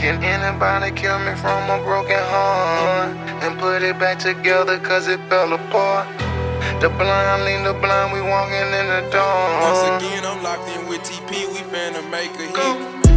Can anybody kill me from a broken heart and put it back together cause it fell apart? The blind lead the blind, we walking in the dawn. Once again, I'm locked in with TP, we finna make a hit.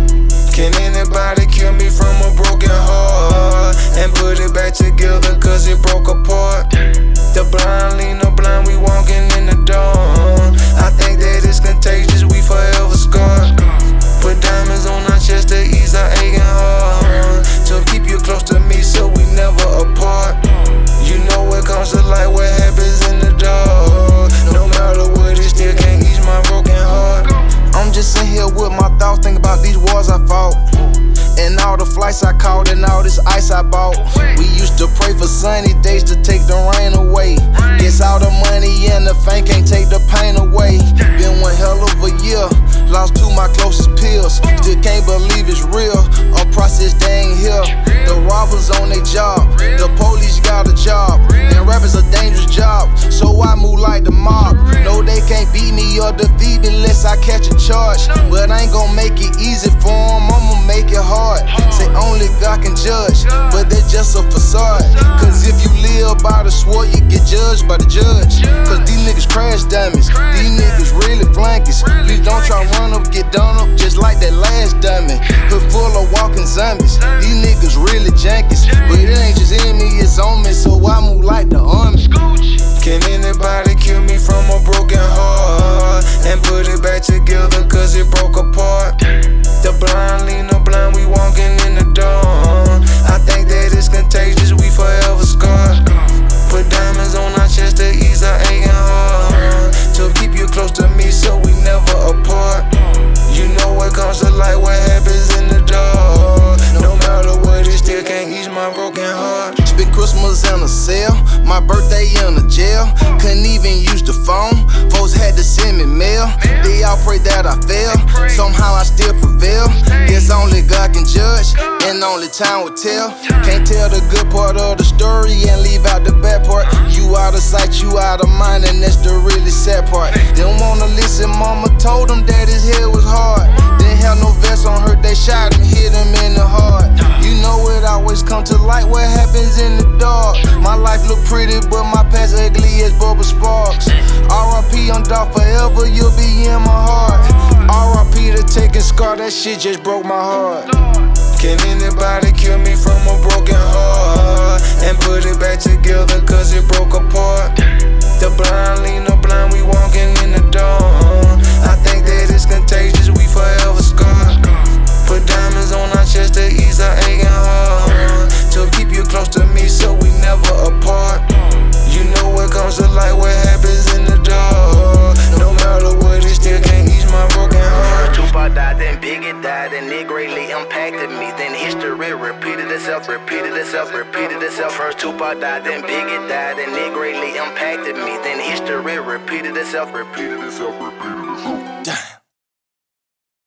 Can anybody kill me from a broken heart and put it back together cause it broke apart? The blind lead the blind, we walking in the dawn. I think that it's contagious, we forever scarred. Put diamonds on our chest to ease our aching heart, to keep you close to me so we never apart. You know what comes to light, what happens in the dark. No matter what, it still can't ease my broken heart. I'm just sitting here with my thoughts, thinking about these wars I fought, and all the flights I caught, and all this ice I bought. We used to pray for sunny days to take the rain away. Guess all the money and the fame can't take the pain away. Been one hell of a year, lost two my closest peers. Still can't believe it's real, a process they ain't here. The robbers on their job, the police got a job, and rap is a dangerous job, so I move like the mob. No, they can't beat me or defeat me unless I catch a charge, but I ain't gon' make it easy for them, I'ma make it hard. Say only God can judge, but that's just a facade. Cause if you live by the sword, you get judged by the judge. Cause these niggas crash dummies, these niggas really flankies. Please don't try run up, get done up, just like that last dummy. Hood full of walking zombies, these niggas really jankies. But it ain't just in me, it's on me, so I move like the army. Can anybody kill me from a broken heart and put it back together cause it broke apart? The blind lead the blind, we walking in the dawn. I think that it's contagious, we forever scarred. Put diamonds on our chest to ease our aching heart, to keep you close to me so we never apart. You know what comes to light, what happens in the dark. No matter what, it still can't ease my broken heart. Spent Christmas in a cell, my birthday in a jail. Couldn't even use the phone, folks had to send me mail. They all pray that I fail, somehow I still prevail. Guess only God can judge, and only time will tell. Can't tell the good part of the story and leave out the bad part. You out of sight, you out of mind, and that's the really sad part. Didn't wanna listen, mama told him that his head was hard. Didn't have no vest on her, they shot him, hit him in the heart. You know it always come to light, what happens in the dark. My life look pretty, but my past ugly as Bubba Sparks. R.I.P. on dog forever, you'll be in my heart. R.I.P. the taking scar, that shit just broke my heart. Can anybody kill me from a broken heart and put it back together cause it broke apart? The blind lead the blind, we walking in the dawn. I think that it's contagious, we forever scarred. Put diamonds on our chest to ease our aching heart, to keep you close to me so we never apart. You know what comes to light, what happens in the dark. No matter what, it still can't ease my broken heart. Tupac died, then Biggie died, and it greatly impacted me. Then history repeated itself, repeated itself, repeated itself. First Tupac died, then Biggie died, and it greatly impacted me. Then history repeated itself, repeated itself, repeated itself.